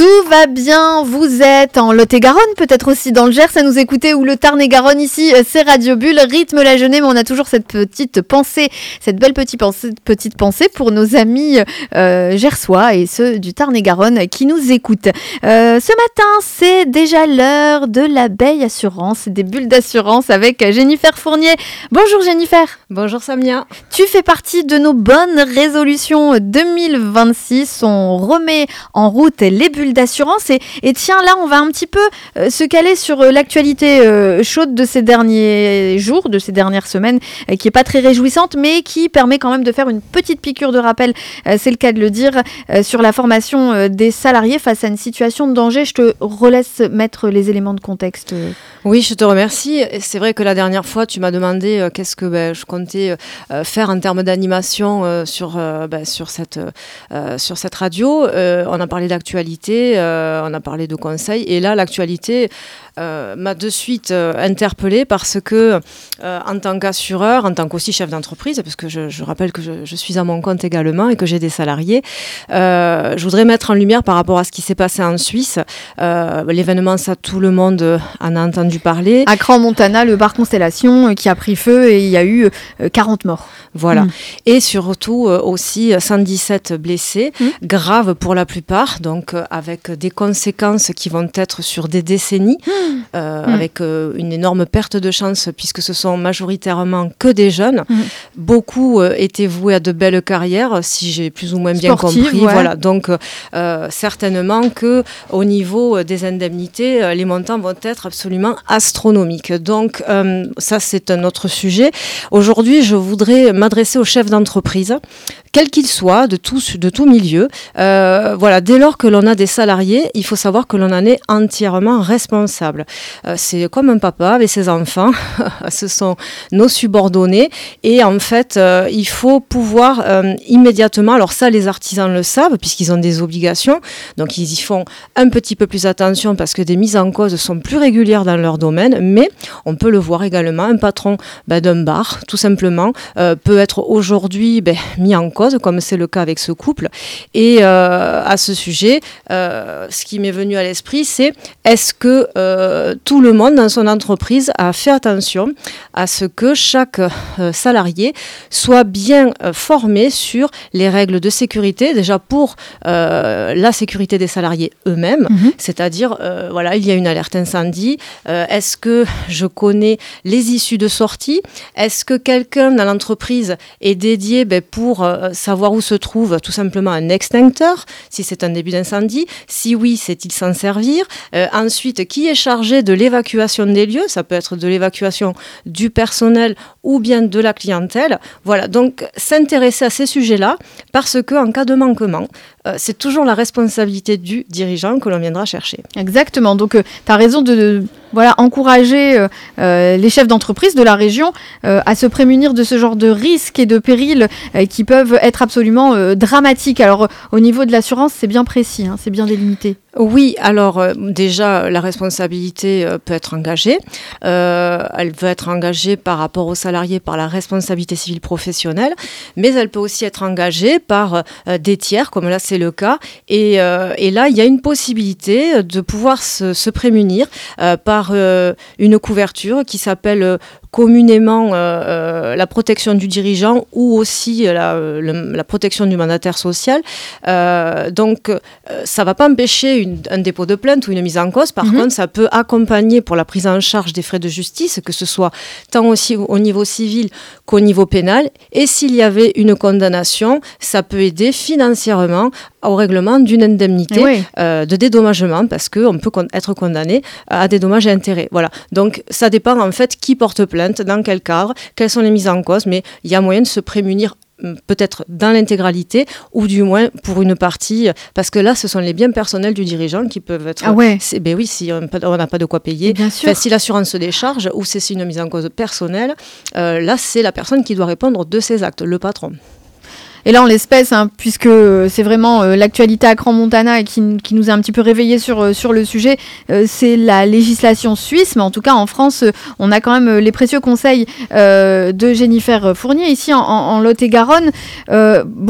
Tout va bien, vous êtes en Lot-et-Garonne, peut-être aussi dans le Gers, à nous écouter, ou le Tarn-et-Garonne, ici c'est Radio Bulle, rythme la journée, mais on a toujours cette petite pensée, cette belle petite pensée pour nos amis gersois et ceux du Tarn-et-Garonne qui nous écoutent. Ce matin, c'est déjà l'heure de l'abeille assurance, des bulles d'assurance avec Jennifer Fournier. Bonjour Jennifer. Bonjour Samia. Tu fais partie de nos bonnes résolutions 2026, on remet en route les bulles d'assurance et tiens, là on va un petit peu se caler sur l'actualité chaude de ces derniers jours, de ces dernières semaines, qui est pas très réjouissante mais qui permet quand même de faire une petite piqûre de rappel, c'est le cas de le dire, sur la formation des salariés face à une situation de danger. Je te relaisse mettre les éléments de contexte. Oui, je te remercie. C'est vrai que la dernière fois tu m'as demandé qu'est-ce que je comptais faire en termes d'animation sur cette radio. On a parlé d'actualité, on a parlé de conseils et là l'actualité m'a de suite interpellée parce que en tant qu'assureur, en tant qu'aussi chef d'entreprise, parce que je rappelle que je suis à mon compte également et que j'ai des salariés, je voudrais mettre en lumière par rapport à ce qui s'est passé en Suisse. L'événement, ça tout le monde en a entendu parler. À Crans-Montana, le bar Constellation qui a pris feu et il y a eu 40 morts. Voilà. Et surtout aussi 117 blessés, graves pour la plupart, donc avec des conséquences qui vont être sur des décennies, avec une énorme perte de chance puisque ce sont majoritairement que des jeunes. Beaucoup étaient voués à de belles carrières, si j'ai plus ou moins bien sportive, compris. Ouais. Voilà. Donc certainement qu'au niveau des indemnités, les montants vont être absolument astronomiques. Donc ça c'est un autre sujet. Aujourd'hui, je voudrais m'adresser aux chefs d'entreprise, quels qu'ils soient, de tout milieu. Voilà, dès lors que l'on a des salariés, il faut savoir que l'on en est entièrement responsable. C'est comme un papa avec ses enfants, ce sont nos subordonnés et en fait, il faut pouvoir immédiatement, alors ça les artisans le savent puisqu'ils ont des obligations, donc ils y font un petit peu plus attention parce que des mises en cause sont plus régulières dans leur domaine, mais on peut le voir également, un patron d'un bar, tout simplement, peut être aujourd'hui mis en cause, comme c'est le cas avec ce couple. Et à ce sujet, ce qui m'est venu à l'esprit, c'est est-ce que tout le monde dans son entreprise a fait attention à ce que chaque salarié soit bien formé sur les règles de sécurité, déjà pour la sécurité des salariés eux-mêmes, c'est-à-dire, voilà, il y a une alerte incendie, est-ce que je connais les issues de sortie, est-ce que quelqu'un dans l'entreprise est dédié pour savoir où se trouve tout simplement un extincteur, si c'est un début d'incendie, si oui, sait-il s'en servir, ensuite, qui est chargé de l'évacuation des lieux, ça peut être de l'évacuation du personnel ou bien de la clientèle, voilà, donc s'intéresser à ces sujets-là, parce qu'en cas de manquement, c'est toujours la responsabilité du dirigeant que l'on viendra chercher. Exactement, donc tu as raison de encourager les chefs d'entreprise de la région à se prémunir de ce genre de risques et de périls qui peuvent être absolument dramatiques. Alors au niveau de l'assurance, c'est bien précis, c'est bien délimité. Oui, alors déjà la responsabilité peut être engagée. Elle peut être engagée par rapport aux salariés par la responsabilité civile professionnelle, mais elle peut aussi être engagée par des tiers, comme là c'est le cas. Et là, il y a une possibilité de pouvoir se prémunir par une couverture qui s'appelle communément la protection du dirigeant ou aussi la protection du mandataire social. Donc, ça ne va pas empêcher un dépôt de plainte ou une mise en cause. Par contre, ça peut accompagner pour la prise en charge des frais de justice, que ce soit tant aussi au niveau civil qu'au niveau pénal. Et s'il y avait une condamnation, ça peut aider financièrement au règlement d'une indemnité de dédommagement parce qu'on peut être condamné à des dommages et intérêts. Voilà. Donc, ça dépend en fait qui porte plainte, dans quel cadre, quelles sont les mises en cause, mais il y a moyen de se prémunir peut-être dans l'intégralité ou du moins pour une partie, parce que là ce sont les biens personnels du dirigeant qui peuvent être... Ah ouais. Oui, si on n'a pas de quoi payer, si l'assurance se décharge ou c'est une mise en cause personnelle, là c'est la personne qui doit répondre de ses actes, le patron. Et là, en l'espèce, puisque c'est vraiment l'actualité à Crans-Montana et qui nous a un petit peu réveillés sur le sujet, c'est la législation suisse. Mais en tout cas, en France, on a quand même les précieux conseils de Jennifer Fournier, ici en Lot-et-Garonne.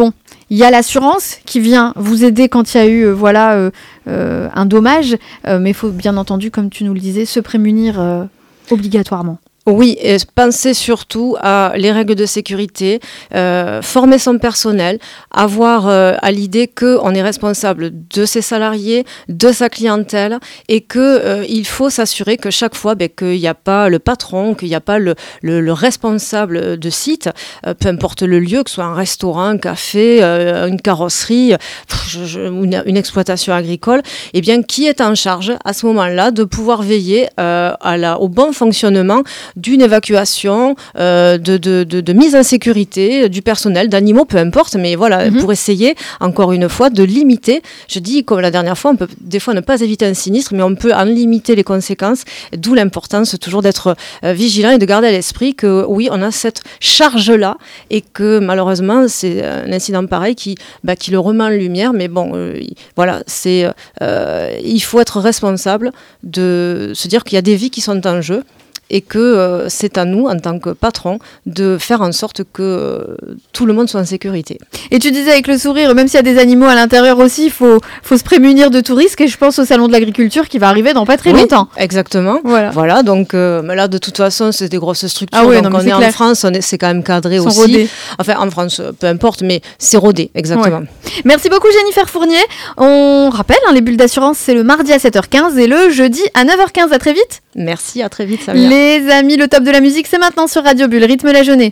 Il y a l'assurance qui vient vous aider quand il y a eu un dommage, mais il faut bien entendu, comme tu nous le disais, se prémunir obligatoirement. Oui, et penser surtout à les règles de sécurité, former son personnel, avoir à l'idée qu'on est responsable de ses salariés, de sa clientèle, et qu'il faut s'assurer que chaque fois qu'il n'y a pas le patron, qu'il n'y a pas le responsable de site, peu importe le lieu, que ce soit un restaurant, un café, une carrosserie, une exploitation agricole, eh bien, qui est en charge à ce moment-là de pouvoir veiller au bon fonctionnement d'une évacuation, de mise en sécurité du personnel, d'animaux, peu importe, mais voilà, pour essayer, encore une fois, de limiter, je dis comme la dernière fois, on peut des fois ne pas éviter un sinistre, mais on peut en limiter les conséquences, d'où l'importance toujours d'être vigilant et de garder à l'esprit que oui, on a cette charge-là et que malheureusement, c'est un incident pareil qui le remet en lumière, mais bon, voilà, il faut être responsable de se dire qu'il y a des vies qui sont en jeu, et que c'est à nous, en tant que patron, de faire en sorte que tout le monde soit en sécurité. Et tu disais avec le sourire, même s'il y a des animaux à l'intérieur aussi, il faut se prémunir de tout risque, et je pense au salon de l'agriculture qui va arriver dans pas très longtemps. Exactement. Voilà, donc là, de toute façon, c'est des grosses structures, donc on est clair. En France, c'est quand même cadré aussi. Rodés. Enfin, en France, peu importe, mais c'est rodé, exactement. Ouais. Merci beaucoup Jennifer Fournier. On rappelle, les bulles d'assurance, c'est le mardi à 7h15 et le jeudi à 9h15. À très vite. Merci, à très vite, Samia. Les amis, le top de la musique, c'est maintenant sur Radio Bulle. Rythme la journée.